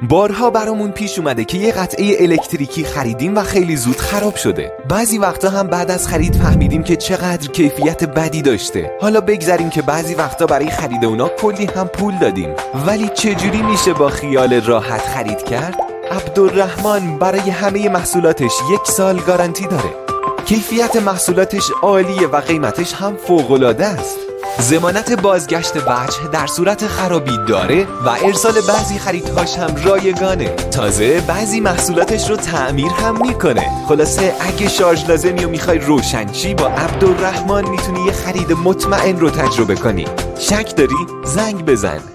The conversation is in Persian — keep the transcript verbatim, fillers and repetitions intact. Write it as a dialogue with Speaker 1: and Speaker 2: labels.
Speaker 1: بارها برامون پیش اومده که یه قطعه الکتریکی خریدیم و خیلی زود خراب شده. بعضی وقتا هم بعد از خرید فهمیدیم که چقدر کیفیت بدی داشته. حالا بگذاریم که بعضی وقتا برای خرید اونا کلی هم پول دادیم. ولی چجوری میشه با خیال راحت خرید کرد؟ عبدالرحمن برای همه محصولاتش یک سال گارانتی داره. کیفیت محصولاتش عالیه و قیمتش هم فوق‌العاده است. ضمانت بازگشت وجه در صورت خرابی داره و ارسال بعضی خریدهاش هم رایگانه. تازه بعضی محصولاتش رو تعمیر هم میکنه. خلاصه اگه شارژ لازمی و میخوای روشنشی، با عبدالرحمن میتونی یه خرید مطمئن رو تجربه کنی. شک داری؟ زنگ بزن.